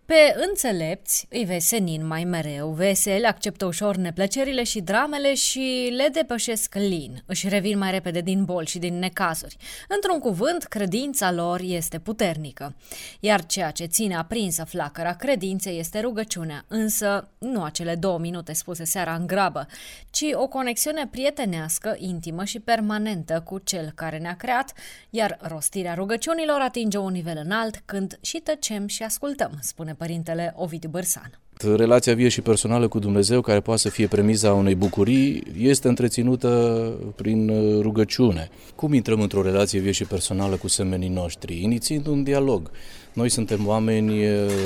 Pe înțelepți îi vezi senin mai mereu, veseli, acceptă ușor neplăcerile și dramele și le depășesc lin, își revin mai repede din boli și din necazuri. Într-un cuvânt, credința lor este puternică. Iar ceea ce ține aprinsă flacăra credinței este rugăciunea, însă nu acele 2 minute spuse seara în grabă, ci o conexiune prietenească, intimă și permanentă cu Cel care ne-a creat, iar rostirea rugăciunilor atinge un nivel înalt când și tăcem și ascultăm, spune părintele Ovidiu Bărsan. Relația vie și personală cu Dumnezeu, care poate să fie premiza unei bucurii, este întreținută prin rugăciune. Cum intrăm într-o relație vie și personală cu semenii noștri? Inițiind un dialog. Noi suntem oameni,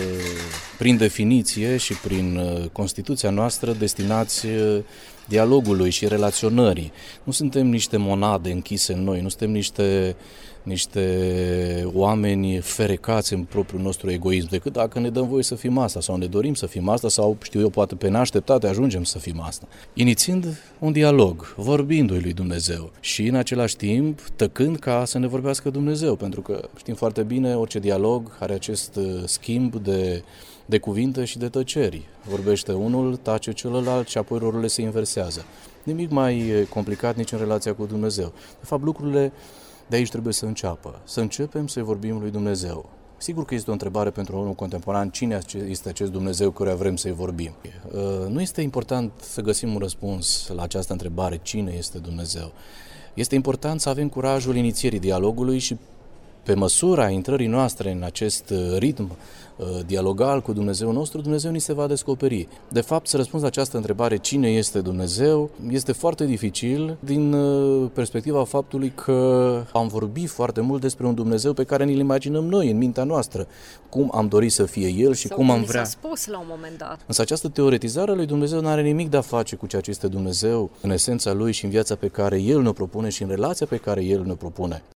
prin definiție și prin constituția noastră, destinați dialogului și relaționării. Nu suntem niște monade închise în noi, nu suntem niște oameni ferecați în propriul nostru egoism, decât dacă ne dăm voie să fim asta sau ne dorim să fim asta sau, știu eu, poate pe neașteptate ajungem să fim asta. Inițiind un dialog, vorbindu-i lui Dumnezeu și în același timp tăcând ca să ne vorbească Dumnezeu, pentru că știm foarte bine, orice dialog are acest schimb de cuvinte și de tăceri. Vorbește unul, tace celălalt și apoi rolurile se inversează. Nimic mai complicat nici în relația cu Dumnezeu. De fapt, lucrurile de aici trebuie să înceapă. Să începem să-i vorbim lui Dumnezeu. Sigur că este o întrebare pentru omul contemporan, cine este acest Dumnezeu căruia vrem să-i vorbim. Nu este important să găsim un răspuns la această întrebare, cine este Dumnezeu. Este important să avem curajul inițierii dialogului și pe măsura intrării noastre în acest ritm dialogal cu Dumnezeu nostru, Dumnezeu ni se va descoperi. De fapt, să răspunzi la această întrebare, cine este Dumnezeu, este foarte dificil din perspectiva faptului că am vorbit foarte mult despre un Dumnezeu pe care ni-l imaginăm noi în mintea noastră. Cum am dorit să fie El și cum am vrea. S-a spus la un moment dat. Însă această teoretizare a lui Dumnezeu nu are nimic de a face cu ceea ce este Dumnezeu în esența Lui și în viața pe care El ne-o propune și în relația pe care El ne-o propune.